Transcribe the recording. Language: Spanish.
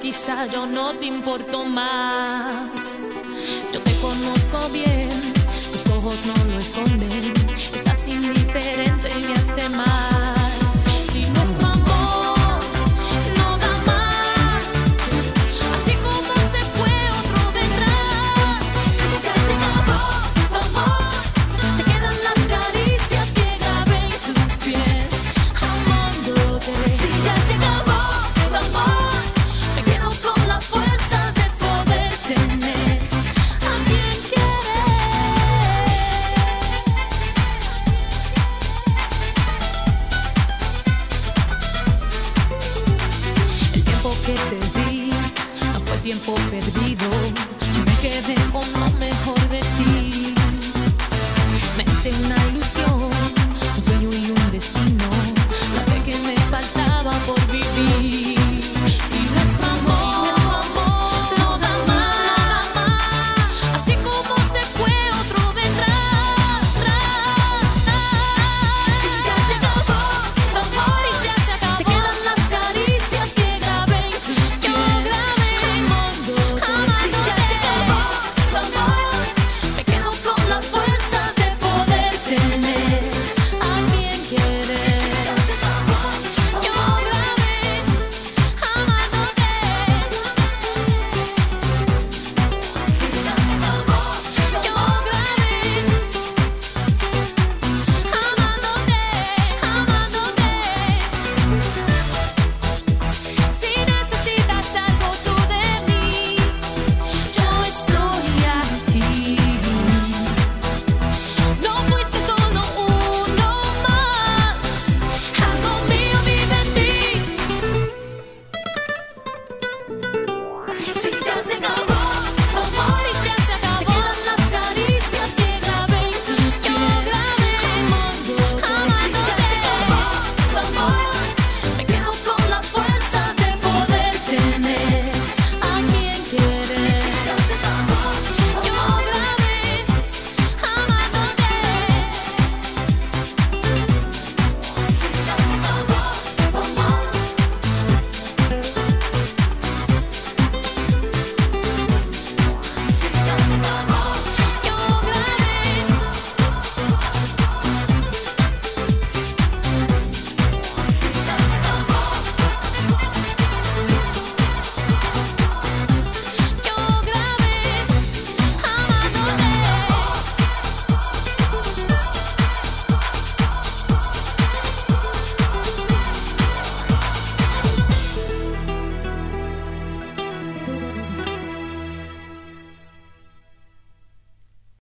quizá yo no te importo más. Yo te conozco bien, tus ojos no lo esconden. Estás indiferente y me hace mal. Si nuestro amor no da más, así como se fue otro vendrá. Si tu ya se acabó tu amor, te quedan las caricias que grabé en tu piel, amándote. Si ya se acabó tu amor, me quedo con la fuerza de poder tener a quien querer. El tiempo que te di no fue tiempo perdido. Yo me quedé con lo mejor de ti. Me hice una ilusión.